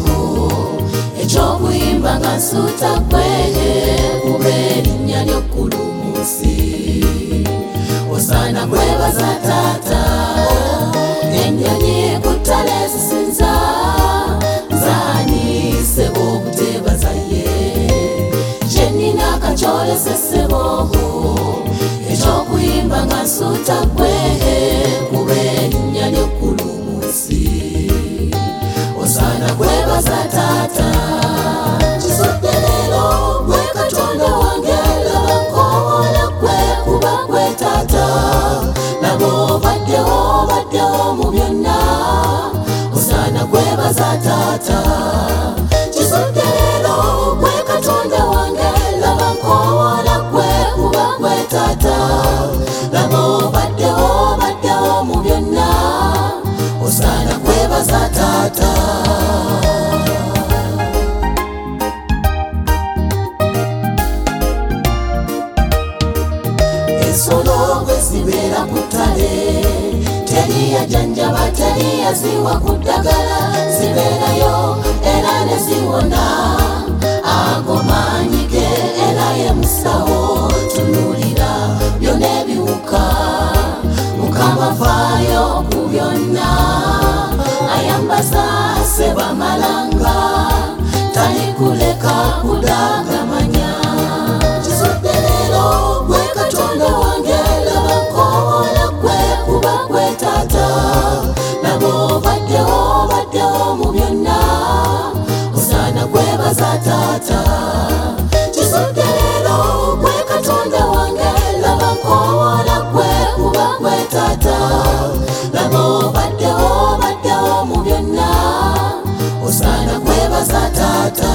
ekyokuyimba nga nsuuta gwe kuba erinnya ly'okulumuusi. Osaana kwebaza taata, ennyonyi ku ttale zisinza nzaanise bw'okuteebaza ye. Kye nnina kakyolese ssebo, ekyokuyimba nga nsuuta gwe kuba erinnya ly'okulumuusi. Osaana kwebaza taata, kisudde leero gwe Katonda wange, laba nkoola gwe kuba gwe taata. Laba obaddewo mu byonna, osaana kwebaza taata. Kisudde leero gwe Katonda wange, laba nkoola gwe kuba gwe taata. Laba obaddewo mu byonna, osaana kwebaza taata. Ensolo bwe zibeera ku ttale, teri yajanjaba, teri yaziwa ku ddagala, zibeerayo era ne ziwona. Ago maanyi ge era ye musawo, tunuulira byonna ebiwuka. Mukama faayo ku byonna, ayambaza Ssebamalanga, talikuleka kudagamanya. Kisudde leero gwe Katonda wange, laba nkoola gwe kuba gwe taata. Laba obaddewo mu byonna, osaana kwebaza taata. Kisudde leero gwe Katonda wange, laba nkoola gwe kuba gwe taata. Laba obaddewo mu byonna, osaana kwebaza taata.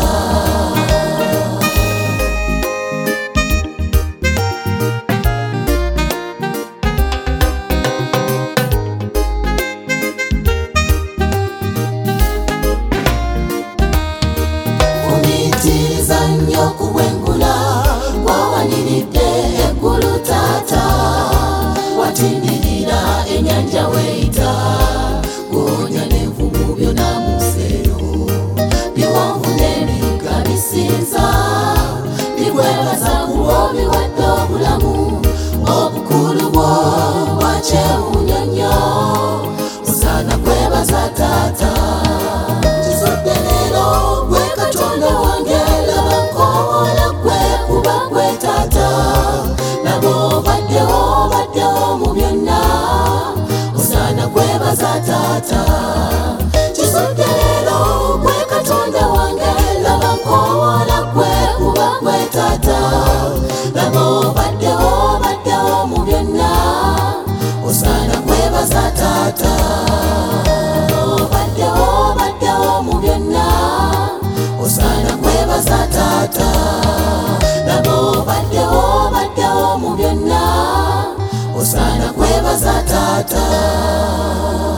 Fumiitiriza nnyo kubwengula, gwawaniridde eggulu taata. Watindirira ennyanja weeyita, goonya n'envubu byonna mu nseero. Biwanvu n'emigga bisinza, bikwebaza ku lw'obiwadde obulamu. Obukulu bwo bwa kyewuunyo nnyo, osaana kwebaza taata. Kisudde leero gwe Katonda wange, laba nkoola gwe kuba gwe taata. Laba obaddewo mu byonna, osaana kwebaza taata. Kisudde leero gwe Katonda wange, laba nkoola gwe kuba gwe taata. Laba obaddewo mu byonna, osaana kwebaza taata. Obaddewo mu byonna, osaana kwebaza taata. Laba obaddewo mu byonna, osaana kwebaza taata.